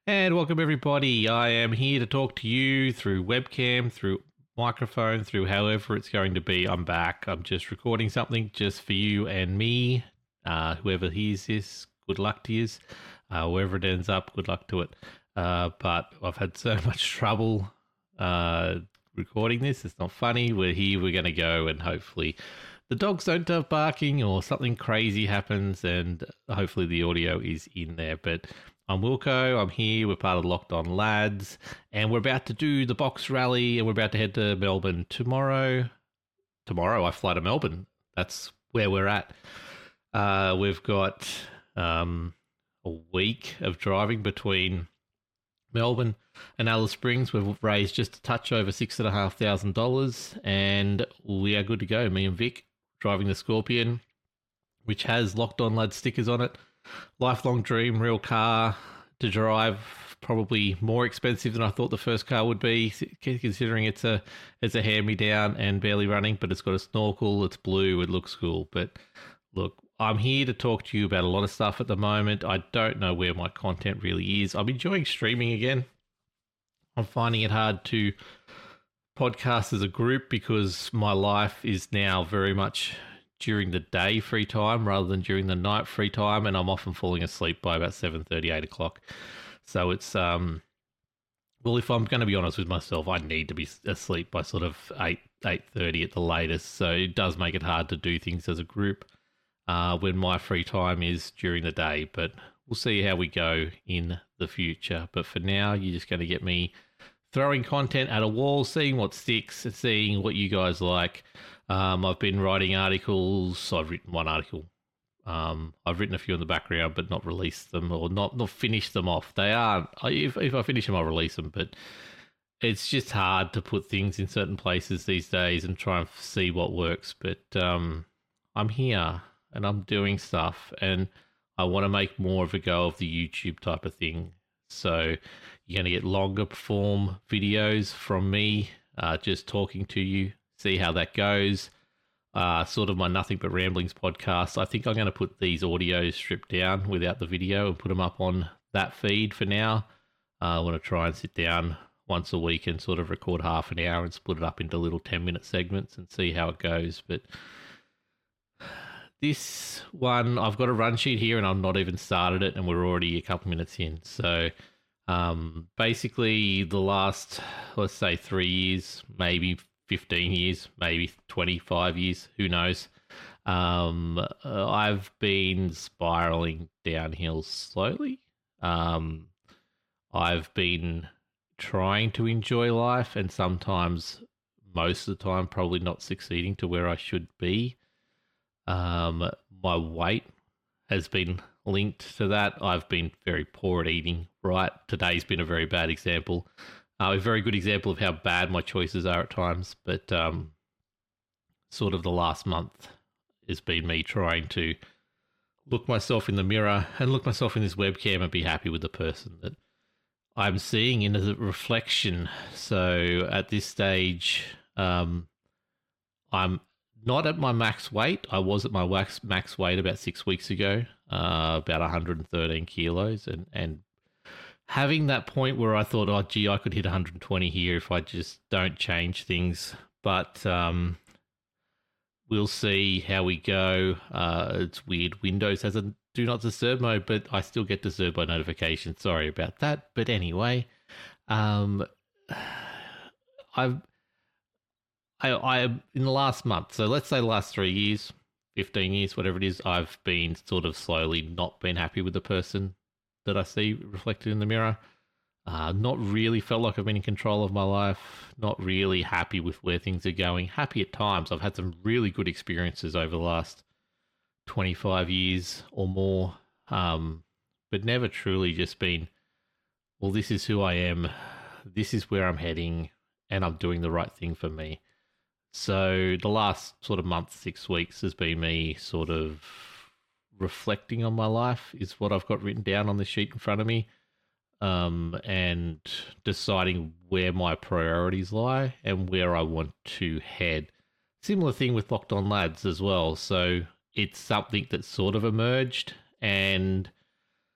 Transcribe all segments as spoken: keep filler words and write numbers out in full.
And welcome, everybody. I am here to talk to you through webcam, through microphone, through however it's going to be. I'm back. I'm just recording something just for you and me. Uh, whoever hears this, good luck to you. Uh, wherever it ends up, good luck to it. Uh, but I've had so much trouble uh, recording this. It's not funny. We're here. We're going to go, and hopefully the dogs don't start barking or something crazy happens, and hopefully the audio is in there. But I'm Wilco. I'm here. We're part of the Locked On Lads, and we're about to do the box rally, and we're about to head to Melbourne tomorrow. Tomorrow, I fly to Melbourne. That's where we're at. Uh, we've got um, a week of driving between Melbourne and Alice Springs. We've raised just a touch over six and a half thousand dollars, and we are good to go. Me and Vic driving the Scorpion, which has Locked On Lads stickers on it. Lifelong dream, real car to drive. Probably more expensive than I thought the first car would be, considering it's a it's a hand-me-down and barely running, but it's got a snorkel, it's blue, it looks cool. But look, I'm here to talk to you about a lot of stuff at the moment. I don't know where my content really is. I'm enjoying streaming again. I'm finding it hard to podcast as a group because my life is now very much during the day free time rather than during the night free time, and I'm often falling asleep by about seven thirty, eight o'clock. So it's, um, well, if I'm going to be honest with myself, I need to be asleep by sort of eight, eight thirty at the latest. So it does make it hard to do things as a group uh, when my free time is during the day. But we'll see how we go in the future. But for now, you're just going to get me throwing content at a wall, seeing what sticks, seeing what you guys like. Um, I've been writing articles. I've written one article. Um, I've written a few in the background, but not released them or not not finished them off. They aren't. If if I finish them, I'll release them. But it's just hard to put things in certain places these days and try and see what works. But um, I'm here and I'm doing stuff, and I want to make more of a go of the YouTube type of thing. So you're going to get longer form videos from me, uh, just talking to you. See how that goes. Uh, sort of my Nothing But Ramblings podcast. I think I'm going to put these audios stripped down without the video and put them up on that feed for now. Uh, I want to try and sit down once a week and sort of record half an hour and split it up into little ten minute segments and see how it goes. But this one, I've got a run sheet here and I've not even started it, and we're already a couple minutes in. So um, basically the last, let's say three years, maybe fifteen years, maybe twenty-five years, who knows. Um, uh, I've been spiraling downhill slowly. Um, I've been trying to enjoy life, and sometimes, most of the time, probably not succeeding to where I should be. Um, my weight has been linked to that. I've been very poor at eating, right? Today's been a very bad example. Uh, a very good example of how bad my choices are at times, but um, sort of the last month has been me trying to look myself in the mirror and look myself in this webcam and be happy with the person that I'm seeing in a reflection. So at this stage, um, I'm not at my max weight. I was at my max, max weight about six weeks ago, uh, about one hundred thirteen kilos, and, and having that point where I thought, oh, gee, I could hit one hundred twenty here if I just don't change things. But um, we'll see how we go. Uh, it's weird. Windows has a do not disturb mode, but I still get disturbed by notifications. Sorry about that. But anyway, um, I've, I, I, in the last month, so let's say the last three years, fifteen years, whatever it is, I've been sort of slowly not been happy with the person that I see reflected in the mirror. Uh, not really felt like I've been in control of my life. Not really happy with where things are going. Happy at times. I've had some really good experiences over the last twenty-five years or more. Um, but never truly just been, well, this is who I am. This is where I'm heading, and I'm doing the right thing for me. So the last sort of month, six weeks has been me sort of reflecting on my life is what I've got written down on the sheet in front of me, um, and deciding where my priorities lie and where I want to head. Similar thing with Locked On Lads as well. So it's something that sort of emerged, and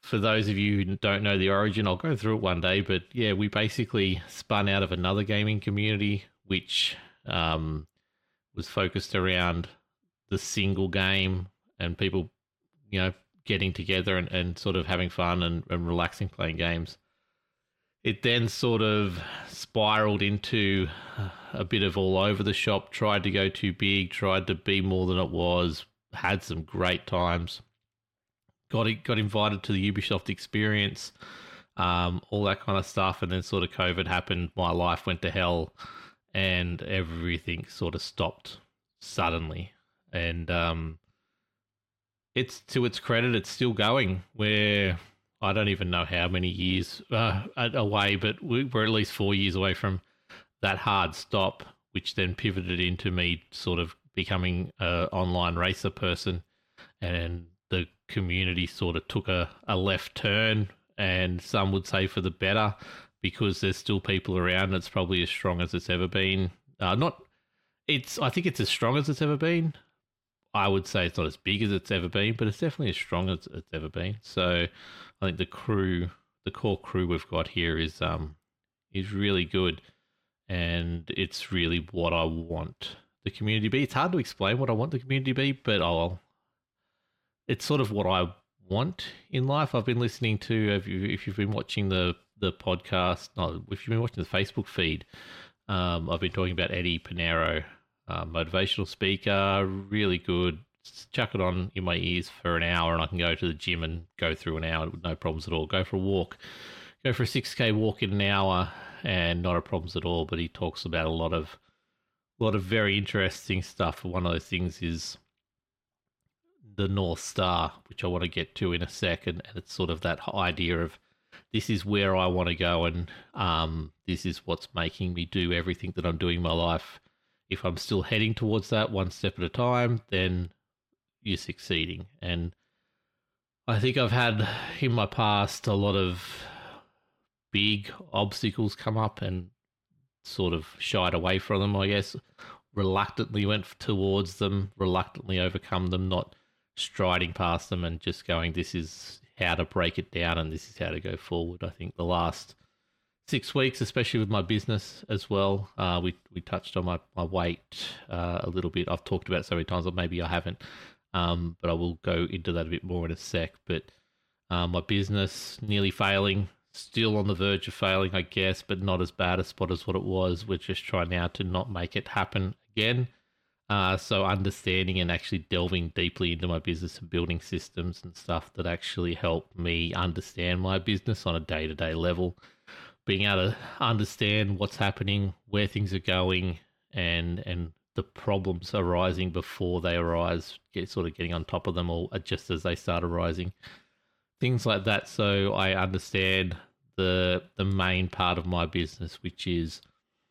for those of you who don't know the origin, I'll go through it one day. But yeah, we basically spun out of another gaming community, which um, was focused around the single game and people, you know, getting together and, and sort of having fun and, and relaxing playing games. It then sort of spiraled into a bit of all over the shop, tried to go too big, tried to be more than it was, had some great times, got got invited to the Ubisoft experience, um, all that kind of stuff. And then sort of COVID happened, my life went to hell and everything sort of stopped suddenly. And um, it's to its credit, it's still going where... I don't even know how many years uh, away, but we're at least four years away from that hard stop, which then pivoted into me sort of becoming an online racer person. And the community sort of took a, a left turn, and some would say for the better, because there's still people around. And it's probably as strong as it's ever been. Uh, not, it's. I think it's as strong as it's ever been. I would say it's not as big as it's ever been, but it's definitely as strong as it's ever been. So I think the crew, the core crew we've got here is um is really good, and it's really what I want the community to be. It's hard to explain what I want the community to be, but I'll. It's sort of what I want in life. I've been listening to, if, you, if you've been watching the the podcast, no, if you've been watching the Facebook feed, um, I've been talking about Eddie Pinero. Uh, motivational speaker, really good. Just chuck it on in my ears for an hour and I can go to the gym and go through an hour with no problems at all. Go for a walk, go for a six K walk in an hour and not a problems at all. But he talks about a lot of, a lot of very interesting stuff. One of those things is the North Star, which I want to get to in a second. And it's sort of that idea of this is where I want to go, and um, this is what's making me do everything that I'm doing in my life. If I'm still heading towards that one step at a time, then you're succeeding. And I think I've had in my past a lot of big obstacles come up and sort of shied away from them, I guess. Reluctantly went towards them, reluctantly overcome them, not striding past them and just going, this is how to break it down and this is how to go forward. I think the last six weeks, especially with my business as well. Uh, we we touched on my, my weight uh, a little bit. I've talked about it so many times, or maybe I haven't, um, but I will go into that a bit more in a sec. But uh, my business nearly failing, still on the verge of failing, I guess, but not as bad a spot as what it was. We're just trying now to not make it happen again. Uh, so understanding and actually delving deeply into my business and building systems and stuff that actually help me understand my business on a day-to-day level. Being able to understand what's happening, where things are going, and and the problems arising before they arise, get sort of getting on top of them or just as they start arising, things like that. So I understand the the main part of my business, which is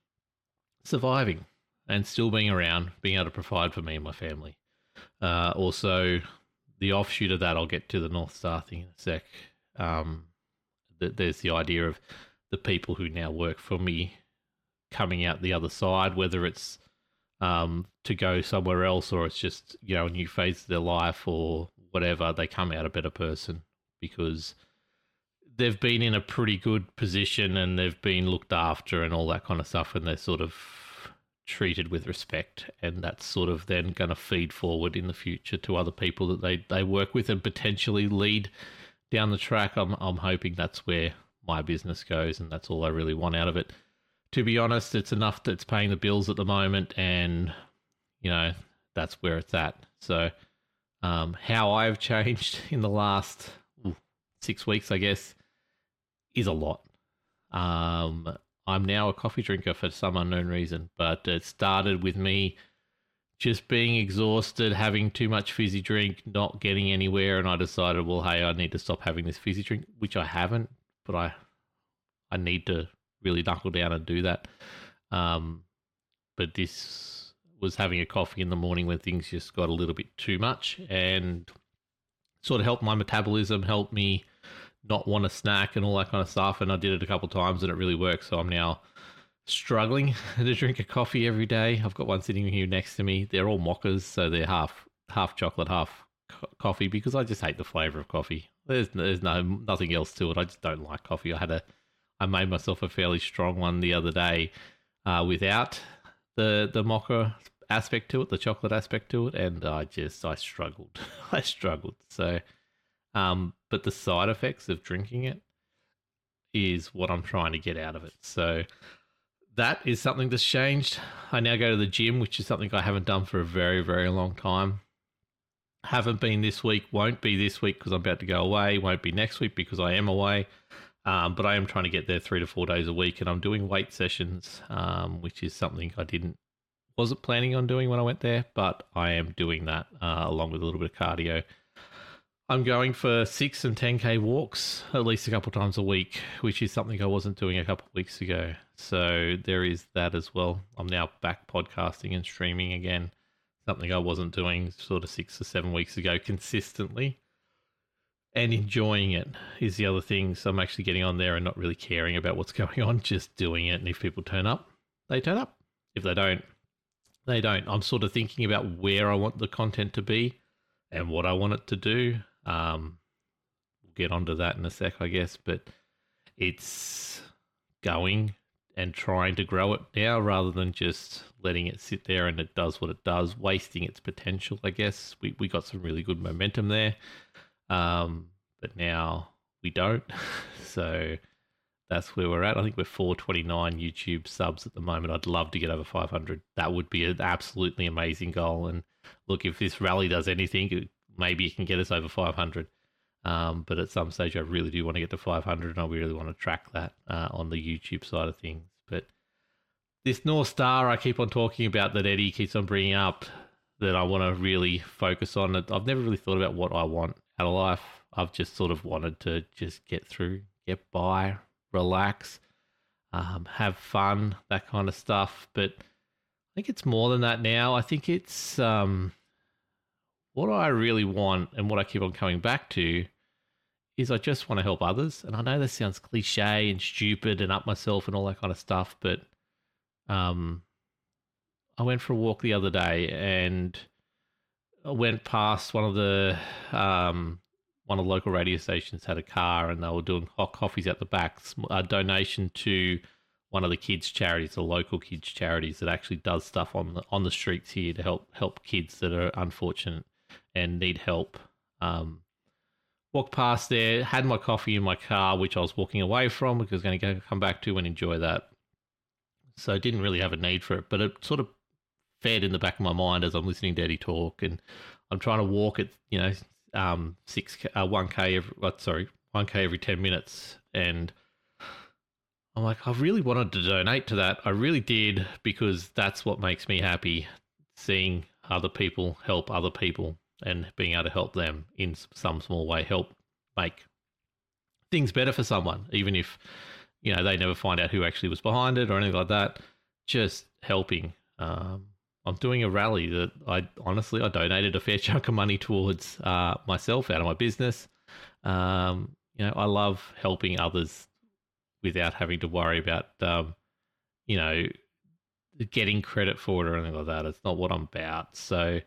surviving and still being around, being able to provide for me and my family. Uh, also, the offshoot of that, I'll get to the North Star thing in a sec. Um, th- there's the idea of the people who now work for me coming out the other side, whether it's um, to go somewhere else or it's just, you know, a new phase of their life or whatever, they come out a better person because they've been in a pretty good position and they've been looked after and all that kind of stuff, and they're sort of treated with respect, and that's sort of then going to feed forward in the future to other people that they, they work with and potentially lead down the track. I'm I'm hoping that's where my business goes, and that's all I really want out of it. To be honest, it's enough that's paying the bills at the moment, and you know, that's where it's at. So um, how I've changed in the last ooh, six weeks, I guess, is a lot. Um, I'm now a coffee drinker for some unknown reason, but it started with me just being exhausted, having too much fizzy drink, not getting anywhere, and I decided, well, hey, I need to stop having this fizzy drink, which I haven't, but I I need to really knuckle down and do that. Um, but this was having a coffee in the morning when things just got a little bit too much, and sort of helped my metabolism, helped me not want to snack and all that kind of stuff. And I did it a couple of times and it really worked. So I'm now struggling to drink a coffee every day. I've got one sitting here next to me. They're all mochas, so they're half half chocolate, half co- coffee, because I just hate the flavour of coffee. There's there's no nothing else to it. I just don't like coffee. I had a I made myself a fairly strong one the other day uh, without the the mocha aspect to it, the chocolate aspect to it, and I just I struggled. I struggled. So, um, but the side effects of drinking it is what I'm trying to get out of it. So that is something that's changed. I now go to the gym, which is something I haven't done for a very, very long time. Haven't been this week, won't be this week because I'm about to go away, won't be next week because I am away. Um, but I am trying to get there three to four days a week, and I'm doing weight sessions, um, which is something I didn't, wasn't planning on doing when I went there, but I am doing that uh, along with a little bit of cardio. I'm going for six and ten K walks at least a couple of times a week, which is something I wasn't doing a couple of weeks ago. So there is that as well. I'm now back podcasting and streaming again, something I wasn't doing sort of six or seven weeks ago consistently. And enjoying it is the other thing. So I'm actually getting on there and not really caring about what's going on, just doing it. And if people turn up, they turn up. If they don't, they don't. I'm sort of thinking about where I want the content to be and what I want it to do. Um, we'll get onto that in a sec, I guess. But it's going and trying to grow it now rather than just letting it sit there and it does what it does, wasting its potential, I guess. We, we got some really good momentum there. Um, but now we don't. So that's where we're at. I think we're four twenty-nine YouTube subs at the moment. I'd love to get over five hundred. That would be an absolutely amazing goal. And look, if this rally does anything, maybe it can get us over five hundred. Um, but at some stage, I really do want to get to five hundred, and I really want to track that uh, on the YouTube side of things. But this North Star I keep on talking about that Eddie keeps on bringing up, that I want to really focus on. I've never really thought about what I want out of life. I've just sort of wanted to just get through, get by, relax, um, have fun, that kind of stuff. But I think it's more than that now. I think it's um, what I really want, and what I keep on coming back to is I just want to help others. And I know this sounds cliche and stupid and up myself and all that kind of stuff, but um, I went for a walk the other day and I went past one of the um, one of the local radio stations had a car, and they were doing hot coffees at the back, a donation to one of the kids' charities, the local kids' charities that actually does stuff on the on the streets here to help help kids that are unfortunate and need help. Um, walked past there, had my coffee in my car, which I was walking away from because I was going to go come back to and enjoy that. So I didn't really have a need for it, but it sort of fed in the back of my mind as I'm listening to Eddie talk, and I'm trying to walk at, you know, um, six, uh, one K every, uh, sorry, one K every ten minutes. And I'm like, I really wanted to donate to that. I really did, because that's what makes me happy, seeing other people help other people and being able to help them in some small way, help make things better for someone, even if, you know, they never find out who actually was behind it or anything like that. Just helping. Um, I'm doing a rally that I honestly, I donated a fair chunk of money towards uh, myself out of my business. Um, you know, I love helping others without having to worry about, um, you know, getting credit for it or anything like that. It's not what I'm about. So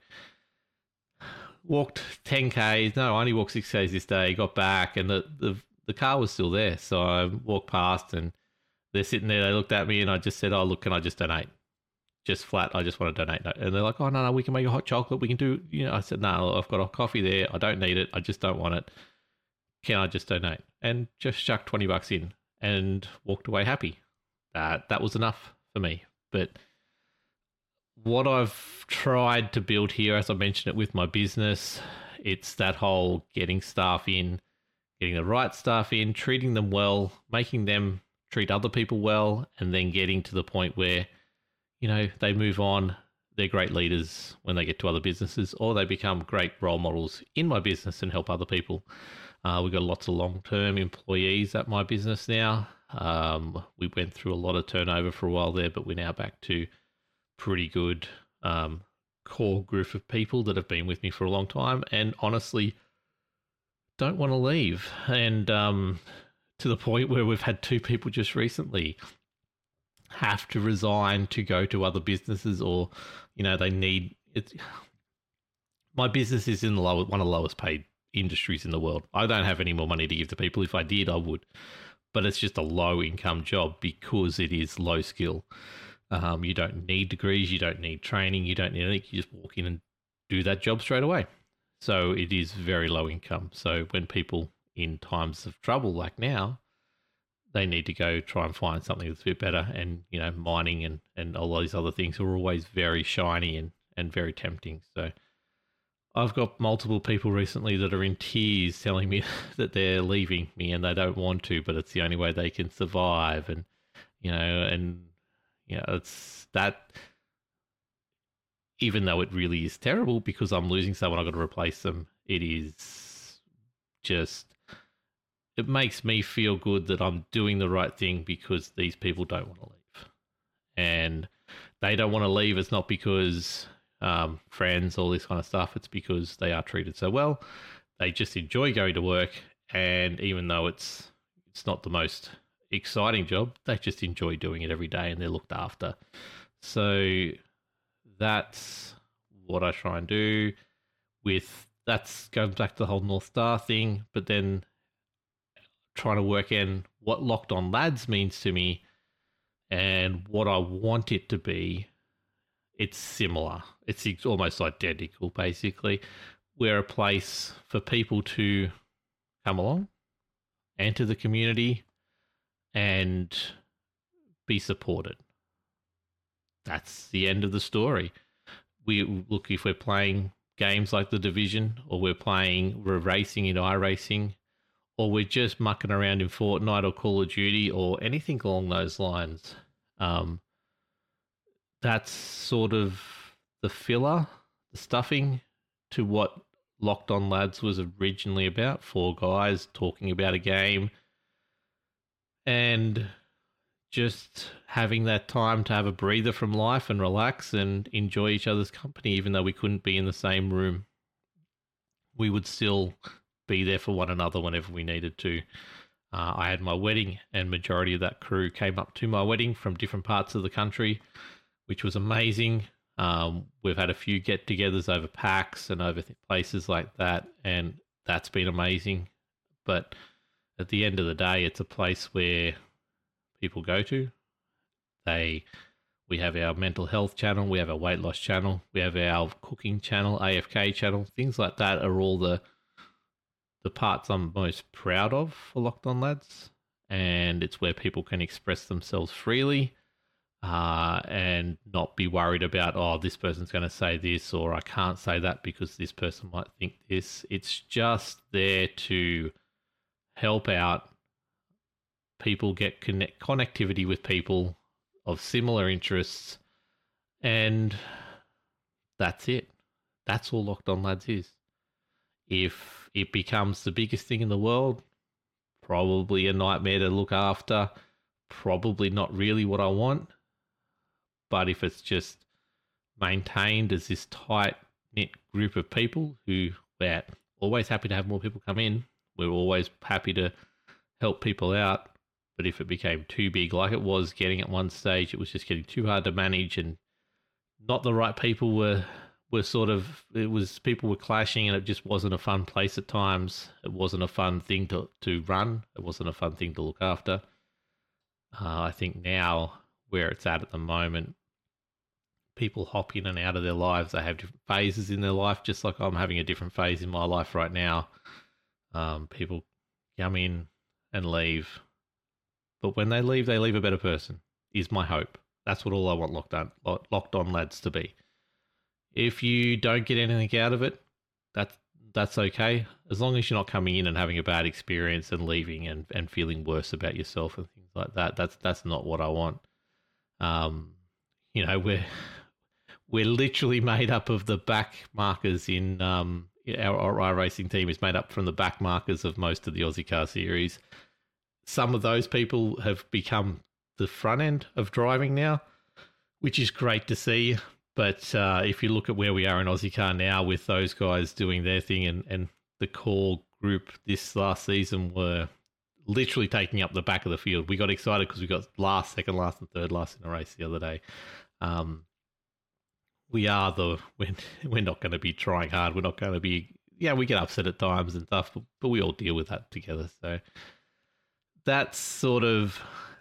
walked ten Ks. No, I only walked six Ks this day, got back, and the, the, the car was still there. So I walked past and they're sitting there. They looked at me and I just said, oh, look, can I just donate? Just flat, I just want to donate. And they're like, oh, no, no, we can make a hot chocolate. We can do, you know, I said, no, I've got a coffee there. I don't need it. I just don't want it. Can I just donate? And just chucked twenty bucks in and walked away happy. That, that was enough for me. But what I've tried to build here, as I mentioned it with my business, it's that whole getting staff in, getting the right staff in, treating them well, making them treat other people well, and then getting to the point where, you know, they move on, they're great leaders when they get to other businesses, or they become great role models in my business and help other people. Uh, we've got lots of long-term employees at my business now. Um, we went through a lot of turnover for a while there, but we're now back to pretty good um, core group of people that have been with me for a long time and honestly don't want to leave. And um, to the point where we've had two people just recently have to resign to go to other businesses, or, you know, they need it. My business is in the low, one of the lowest paid industries in the world. I don't have any more money to give to people. If I did, I would. But it's just a low income job because it is low skill. Um, you don't need degrees, you don't need training, you don't need anything. You just walk in and do that job straight away. So it is very low income. So when people in times of trouble like now, they need to go try and find something that's a bit better. And, you know, mining and, and all these other things are always very shiny and, and very tempting. So I've got multiple people recently that are in tears telling me that they're leaving me and they don't want to, but it's the only way they can survive. And, you know, and, you know, it's that, even though it really is terrible because I'm losing someone, I've got to replace them. It is just, it makes me feel good that I'm doing the right thing because these people don't want to leave. And they don't want to leave. It's not because um, friends, all this kind of stuff. It's because they are treated so well. They just enjoy going to work. And even though it's it's not the most exciting job, they just enjoy doing it every day and they're looked after. So that's what I try and do with, that's going back to the whole North Star thing, but then trying to work in what Locked On Lads means to me and what I want it to be. It's similar. It's almost identical, basically. We're a place for people to come along, enter the community, and be supported. That's the end of the story. We look, if we're playing games like The Division, or we're playing, we're racing in iRacing, or we're just mucking around in Fortnite or Call of Duty or anything along those lines, um, that's sort of the filler, the stuffing to what Locked On Lads was originally about. Four guys talking about a game and just having that time to have a breather from life and relax and enjoy each other's company. Even though we couldn't be in the same room, we would still be there for one another whenever we needed to. Uh, I had my wedding and majority of that crew came up to my wedding from different parts of the country, which was amazing. Um, we've had a few get-togethers over PAX and over th- places like that, and that's been amazing. But at the end of the day, it's a place where people go to. They, we have our mental health channel, we have our weight loss channel, we have our cooking channel, A F K channel. Things like that are all the the parts I'm most proud of for Locked On Lads, and it's where people can express themselves freely. Uh, and not be worried about, oh, this person's going to say this, or I can't say that because this person might think this. It's just there to help out people, get connect connectivity with people of similar interests, and that's it. That's all Locked On Lads is. If it becomes the biggest thing in the world, probably a nightmare to look after, probably not really what I want. But if it's just maintained as this tight-knit group of people who we're always happy to have more people come in, we're always happy to help people out. But if it became too big, like it was getting at one stage, it was just getting too hard to manage, and not the right people were were sort of, it was, people were clashing, and it just wasn't a fun place at times. It wasn't a fun thing to, to run. It wasn't a fun thing to look after. Uh, I think now, where it's at at the moment, people hop in and out of their lives. They have different phases in their life, just like I'm having a different phase in my life right now. Um, people come in and leave. But when they leave, they leave a better person, is my hope. That's what all I want Locked On, Locked On Lads to be. If you don't get anything out of it, that's, that's okay. As long as you're not coming in and having a bad experience and leaving and, and feeling worse about yourself and things like that. That's that's not what I want. Um, you know, we're we're literally made up of the back markers in um, our, our iRacing team is made up from the back markers of most of the Aussie Car Series. Some of those people have become the front end of driving now, which is great to see. But uh, if you look at where we are in Aussie Car now with those guys doing their thing, and, and the core group this last season were literally taking up the back of the field. We got excited because we got last, second last, and third last in a race the other day. Um, we are the, we're, we're not going to be trying hard. We're not going to be yeah, we get upset at times and stuff, but, but we all deal with that together. So that's sort of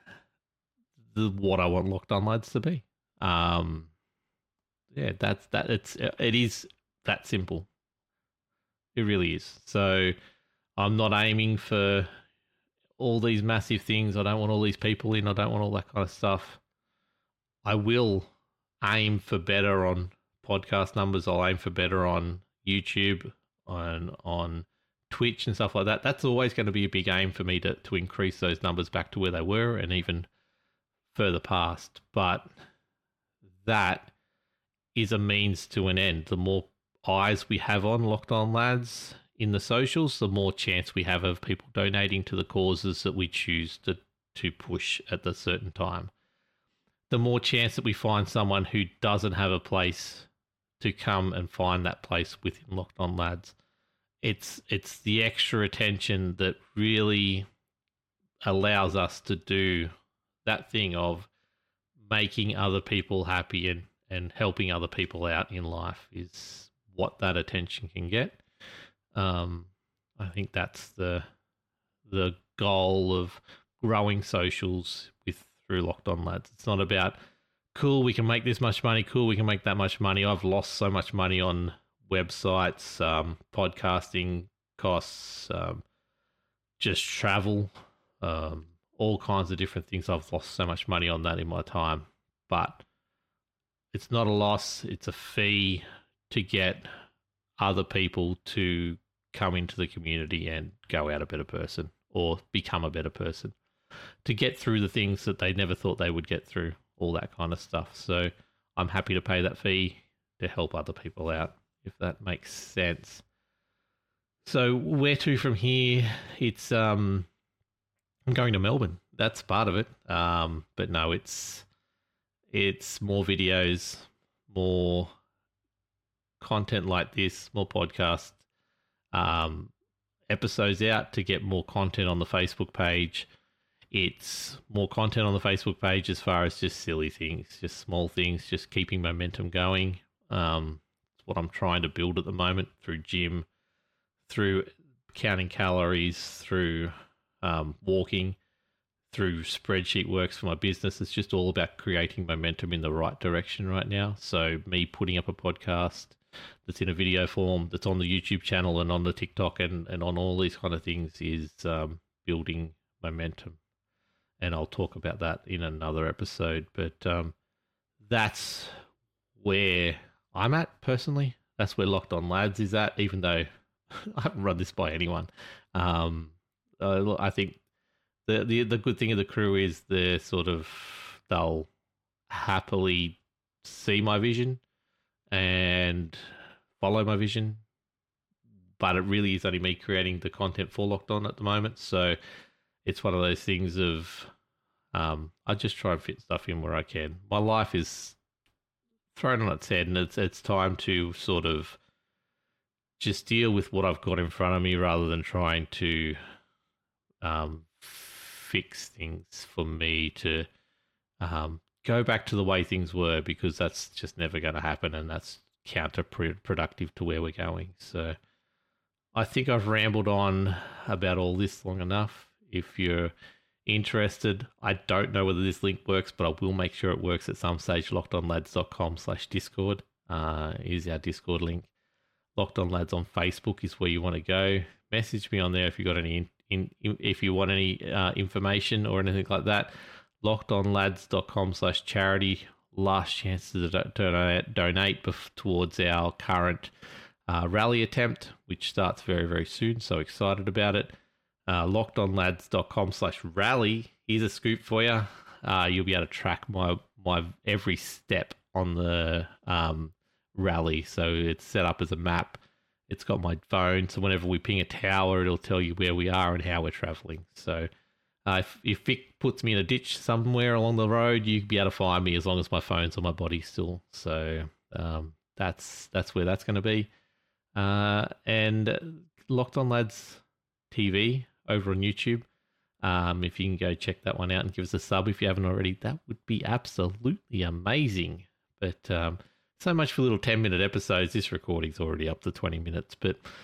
the what I want Locked On Lads to be. Um, yeah, that's that. It's it is that simple. It really is. So I'm not aiming for all these massive things. I don't want all these people in. I don't want all that kind of stuff. I will aim for better on podcast numbers. I'll aim for better on YouTube, on on Twitch and stuff like that. That's always going to be a big aim for me to, to increase those numbers back to where they were and even further past. But that is a means to an end. The more eyes we have on Locked On Lads in the socials, the more chance we have of people donating to the causes that we choose to, to push at the certain time. The more chance that we find someone who doesn't have a place to come and find that place within Locked On Lads. It's it's the extra attention that really allows us to do that thing of making other people happy and, and helping other people out in life is what that attention can get. Um, I think that's the the goal of growing socials with through Locked On Lads. It's not about, cool, we can make this much money, cool, we can make that much money. I've lost so much money on websites, um, podcasting costs, um, just travel, um, all kinds of different things. I've lost so much money on that in my time. But it's not a loss, it's a fee to get other people to come into the community and go out a better person or become a better person, to get through the things that they never thought they would get through, all that kind of stuff. So I'm happy to pay that fee to help other people out, if that makes sense. So where to from here? It's um, I'm going to Melbourne. That's part of it. Um, but no, it's it's more videos, more content like this, more podcasts, um, episodes out to get more content on the Facebook page. It's more content on the Facebook page as far as just silly things, just small things, just keeping momentum going. Um, it's what I'm trying to build at the moment through gym, through counting calories, through um, walking, through spreadsheet works for my business. It's just all about creating momentum in the right direction right now. So me putting up a podcast that's in a video form, that's on the YouTube channel and on the TikTok and, and on all these kind of things is um, building momentum. And I'll talk about that in another episode. But um, that's where I'm at personally. That's where Locked On Lads is at, even though I haven't run this by anyone. Um, uh, I think the, the the good thing of the crew is they're sort of, they'll happily see my vision and follow my vision. But it really is only me creating the content for Locked On at the moment. So it's one of those things of, um, I just try and fit stuff in where I can. My life is thrown on its head, and it's it's time to sort of just deal with what I've got in front of me rather than trying to um, fix things for me to um, go back to the way things were, because that's just never going to happen, and that's counterproductive to where we're going. So I think I've rambled on about all this long enough. If you're interested, I don't know whether this link works, but I will make sure it works at some stage. lockedonlads.com slash discord uh, is our Discord link. Locked On Lads on Facebook is where you want to go. Message me on there if you got any in, in if you want any uh, information or anything like that. lockedonlads.com slash charity. Last chance to donate, donate towards our current uh, rally attempt, which starts very, very soon. So excited about it. Uh, lockedonlads.com slash rally. Here's a scoop for you. Uh, you'll be able to track my my every step on the um, rally. So it's set up as a map. It's got my phone. So whenever we ping a tower, it'll tell you where we are and how we're traveling. So uh, if, if Vic puts me in a ditch somewhere along the road, you'll be able to find me as long as my phone's on my body still. So um, that's that's where that's going to be. Uh, and Locked On Lads T V over on YouTube. Um, if you can go check that one out and give us a sub if you haven't already, that would be absolutely amazing. But um, so much for little ten minute episodes. This recording's already up to twenty minutes, but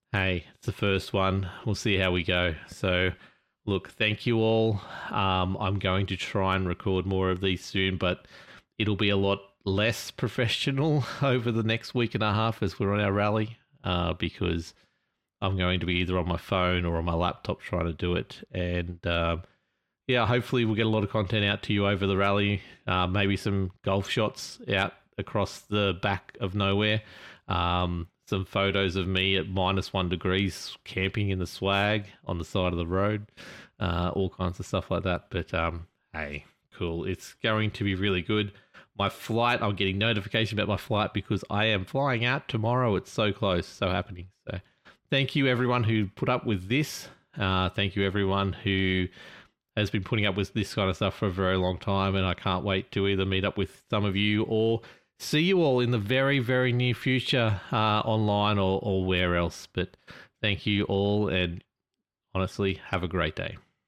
Hey, it's the first one. We'll see how we go. So, look, thank you all. Um, I'm going to try and record more of these soon, but it'll be a lot less professional over the next week and a half as we're on our rally, uh, because I'm going to be either on my phone or on my laptop trying to do it. And um, yeah, hopefully we'll get a lot of content out to you over the rally. Uh, maybe some golf shots out across the back of nowhere. Um, some photos of me at minus one degrees camping in the swag on the side of the road. Uh, all kinds of stuff like that. But um, hey, cool. It's going to be really good. My flight, I'm getting notification about my flight because I am flying out tomorrow. It's so close, so happening. So thank you everyone who put up with this. Uh, thank you everyone who has been putting up with this kind of stuff for a very long time, and I can't wait to either meet up with some of you or see you all in the very, very near future, uh, online or, or where else. But thank you all, and honestly, have a great day.